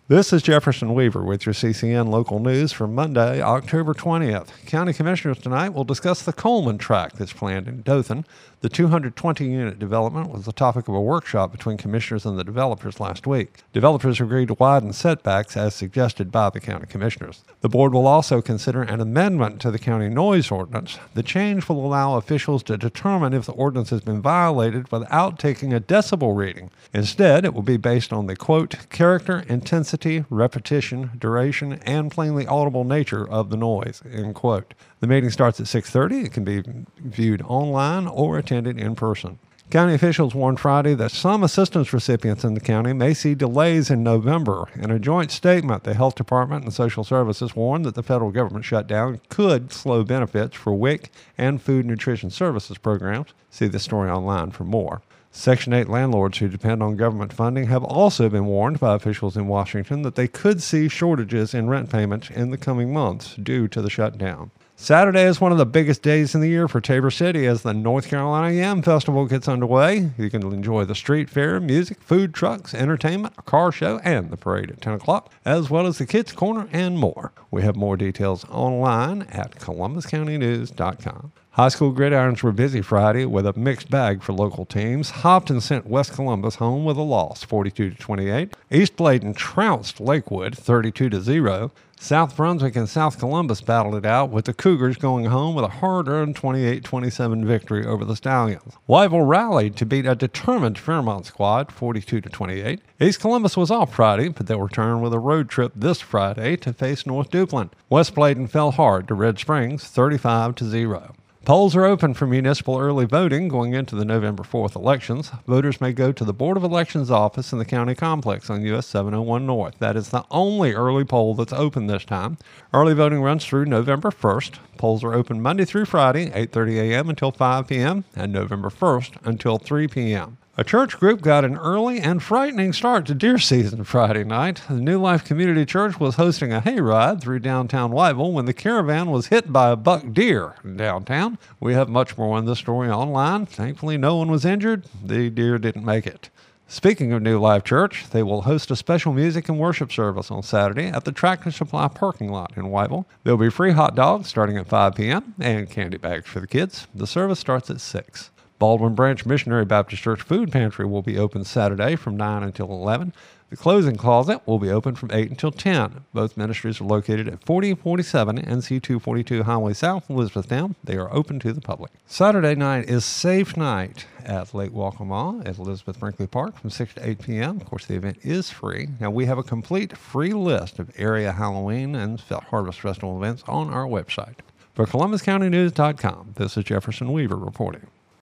This is Jefferson Weaver with your CCN local news for Monday, October 20th. County Commissioners tonight will discuss the Coleman tract that's planned in Dothan. The 220-unit development was the topic of a workshop between commissioners and the developers last week. Developers agreed to widen setbacks as suggested by the county commissioners. The board will also consider an amendment to the county noise ordinance. The change will allow officials to determine if the ordinance has been violated without taking a decibel reading. Instead, it will be based on the, quote, character, intensity, repetition, duration, and plainly audible nature of the noise, end quote. The meeting starts at 6:30. It can be viewed online or attended in person. County officials warned Friday that some assistance recipients in the county may see delays in November. In a joint statement, the Health Department and Social Services warned that the federal government shutdown could slow benefits for WIC and Food Nutrition Services programs. See the story online for more. Section 8 landlords who depend on government funding have also been warned by officials in Washington that they could see shortages in rent payments in the coming months due to the shutdown. Saturday is one of the biggest days in the year for Tabor City as the North Carolina Yam Festival gets underway. You can enjoy the street fair, music, food trucks, entertainment, a car show, and the parade at 10 o'clock, as well as the Kids Corner and more. We have more details online at columbuscountynews.com. High school gridirons were busy Friday with a mixed bag for local teams. Hopton sent West Columbus home with a loss, 42-28. East Bladen trounced Lakewood, 32-0. South Brunswick and South Columbus battled it out, with the Cougars going home with a hard-earned 28-27 victory over the Stallions. Wyville rallied to beat a determined Fairmont squad, 42-28. East Columbus was off Friday, but they'll return with a road trip this Friday to face North Duplin. West Bladen fell hard to Red Springs, 35-0. Polls are open for municipal early voting going into the November 4th elections. Voters may go to the Board of Elections office in the county complex on US 701 North. That is the only early poll that's open this time. Early voting runs through November 1st. Polls are open Monday through Friday, 8:30 a.m. until 5 p.m., and November 1st until 3 p.m. A church group got an early and frightening start to deer season Friday night. The New Life Community Church was hosting a hayride through downtown Wyville when the caravan was hit by a buck deer downtown. We have much more on this story online. Thankfully, no one was injured. The deer didn't make it. Speaking of New Life Church, they will host a special music and worship service on Saturday at the Tractor Supply parking lot in Wyville. There will be free hot dogs starting at 5 p.m. and candy bags for the kids. The service starts at 6. Baldwin Branch Missionary Baptist Church Food Pantry will be open Saturday from 9 until 11. The Clothing Closet will be open from 8 until 10. Both ministries are located at 4047 NC 242 Highway South, Elizabethtown. They are open to the public. Saturday night is Safe Night at Lake Waccamaw at Elizabeth Brinkley Park from 6 to 8 p.m. Of course, the event is free. Now, we have a complete free list of area Halloween and Harvest Festival events on our website. For ColumbusCountyNews.com, this is Jefferson Weaver reporting.